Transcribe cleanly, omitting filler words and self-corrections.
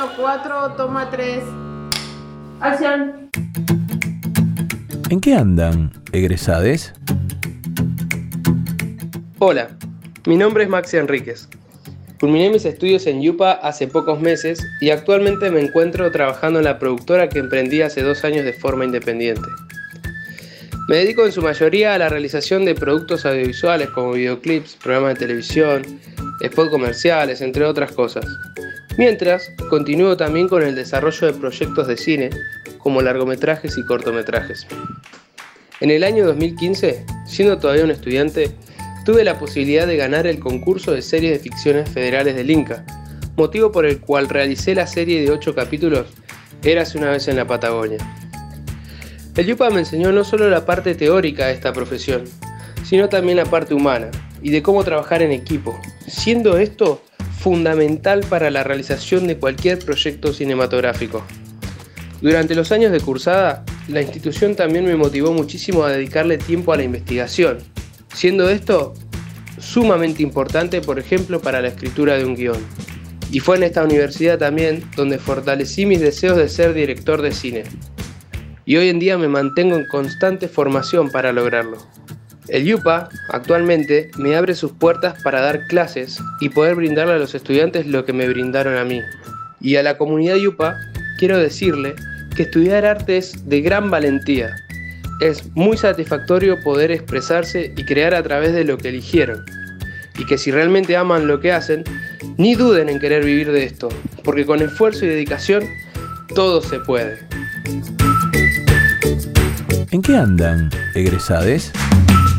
4, toma 3. Acción. ¿En qué andan, egresades? Hola, mi nombre es Maxi Enríquez. Culminé mis estudios en UPA hace pocos meses y actualmente me encuentro trabajando en la productora que emprendí hace 2 años de forma independiente. Me dedico en su mayoría a la realización de productos audiovisuales como videoclips, programas de televisión, spots comerciales, entre otras cosas. Mientras, continúo también con el desarrollo de proyectos de cine, como largometrajes y cortometrajes. En el año 2015, siendo todavía un estudiante, tuve la posibilidad de ganar el concurso de series de ficciones federales del Inca, motivo por el cual realicé la serie de 8 capítulos Érase una vez en la Patagonia. El UPA me enseñó no solo la parte teórica de esta profesión, sino también la parte humana y de cómo trabajar en equipo, siendo esto fundamental para la realización de cualquier proyecto cinematográfico. Durante los años de cursada, la institución también me motivó muchísimo a dedicarle tiempo a la investigación, siendo esto sumamente importante, por ejemplo, para la escritura de un guión. Y fue en esta universidad también donde fortalecí mis deseos de ser director de cine. Y hoy en día me mantengo en constante formación para lograrlo. El UPA actualmente me abre sus puertas para dar clases y poder brindarle a los estudiantes lo que me brindaron a mí. Y a la comunidad UPA quiero decirle que estudiar arte es de gran valentía. Es muy satisfactorio poder expresarse y crear a través de lo que eligieron. Y que si realmente aman lo que hacen, ni duden en querer vivir de esto, porque con esfuerzo y dedicación todo se puede. ¿En qué andan, egresades?